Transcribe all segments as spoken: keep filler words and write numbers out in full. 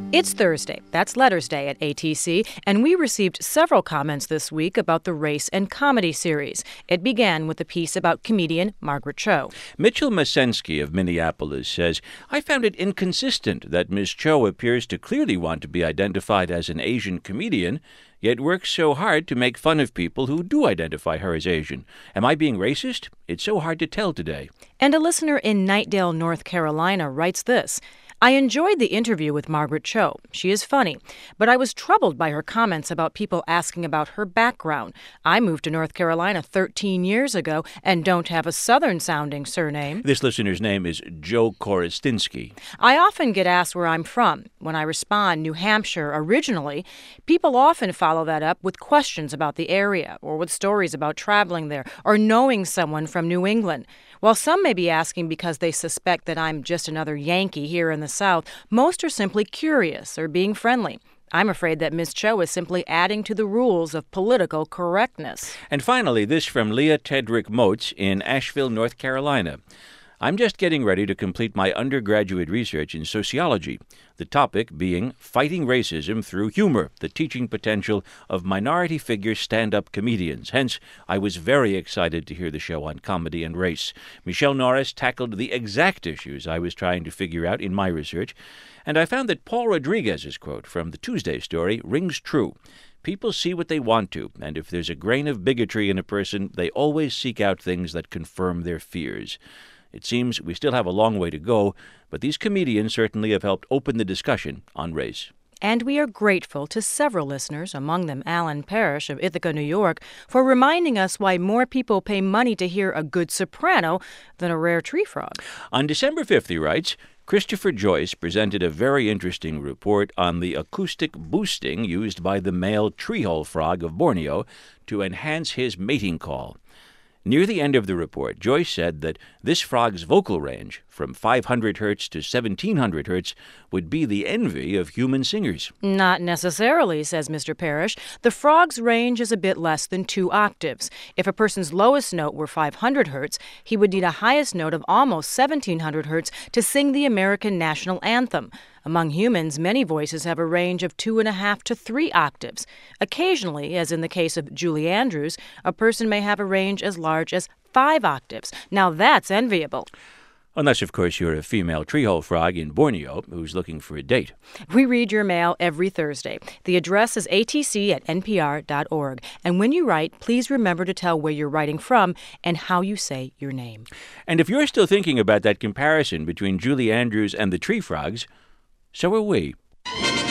It's Thursday. That's Letters Day at A T C, and we received several comments this week about the race and comedy series. It began with a piece about comedian Margaret Cho. Mitchell Masensky of Minneapolis says, I found it inconsistent that Miz Cho appears to clearly want to be identified as an Asian comedian, yet works so hard to make fun of people who do identify her as Asian. Am I being racist? It's so hard to tell today. And a listener in Knightdale, North Carolina writes this. I enjoyed the interview with Margaret Cho. She is funny, but I was troubled by her comments about people asking about her background. I moved to North Carolina thirteen years ago and don't have a Southern-sounding surname. This listener's name is Joe Koristinsky. I often get asked where I'm from. When I respond New Hampshire originally, people often follow that up with questions about the area or with stories about traveling there or knowing someone from New England. While some may be asking because they suspect that I'm just another Yankee here in the South, most are simply curious or being friendly. I'm afraid that Miz Cho is simply adding to the rules of political correctness. And finally, this from Leah Tedrick Moats in Asheville, North Carolina. I'm just getting ready to complete my undergraduate research in sociology, the topic being fighting racism through humor, the teaching potential of minority figure stand-up comedians. Hence, I was very excited to hear the show on comedy and race. Michelle Norris tackled the exact issues I was trying to figure out in my research, and I found that Paul Rodriguez's quote from the Tuesday story rings true. People see what they want to, and if there's a grain of bigotry in a person, they always seek out things that confirm their fears. It seems we still have a long way to go, but these comedians certainly have helped open the discussion on race. And we are grateful to several listeners, among them Alan Parrish of Ithaca, New York, for reminding us why more people pay money to hear a good soprano than a rare tree frog. On December fifth, he writes, Christopher Joyce presented a very interesting report on the acoustic boosting used by the male treehole frog of Borneo to enhance his mating call. Near the end of the report, Joyce said that this frog's vocal range, from five hundred hertz to seventeen hundred hertz, would be the envy of human singers. Not necessarily, says Mister Parrish. The frog's range is a bit less than two octaves. If a person's lowest note were five hundred hertz, he would need a highest note of almost seventeen hundred hertz to sing the American national anthem. Among humans, many voices have a range of two and a half to three octaves. Occasionally, as in the case of Julie Andrews, a person may have a range as large as five octaves. Now that's enviable. Unless, of course, you're a female treehole frog in Borneo who's looking for a date. We read your mail every Thursday. The address is a t c at n p r dot org. And when you write, please remember to tell where you're writing from and how you say your name. And if you're still thinking about that comparison between Julie Andrews and the tree frogs, so are we. The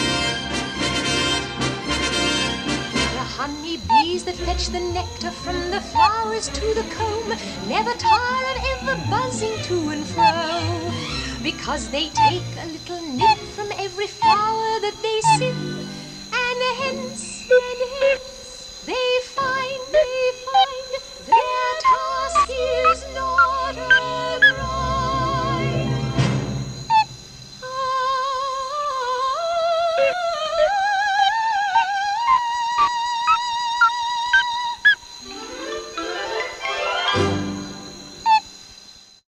honey bees that fetch the nectar from the flowers to the comb never tire of ever buzzing to and fro, because they take a little nip from every flower that they sip, and hence and hence